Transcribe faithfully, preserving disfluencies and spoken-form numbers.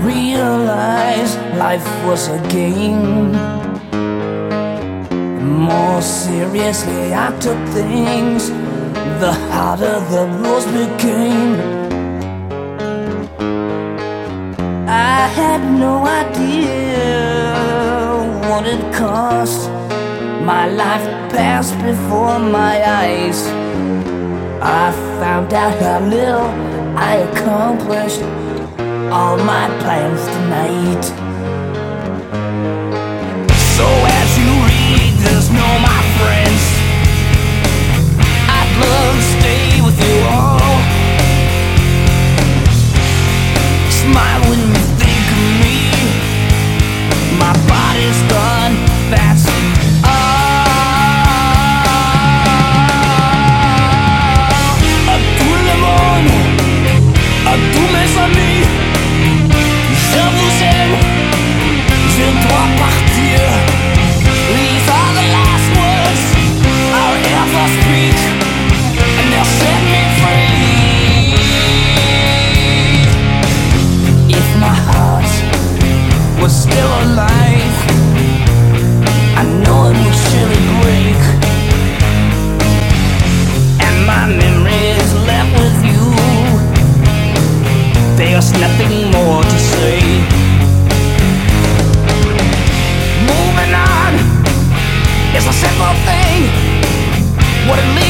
realized life was a game. The more seriously I took things, the harder the rules became. I had no idea what it cost. My life passed before my eyes. I found out how little I accomplished all my plans tonight. So as you read this, know my friends, I'd love to stay with you all. Smile when you think of me. My body's gone, that's all. À tout le monde, à tous mes amis, je vous aime, je dois partir. These are the last words I'll ever speak, and they'll set me free. If my heart was still alive, I know it would surely break, and my memories left with you. There's nothing more to say. Moving on is a simple thing. What it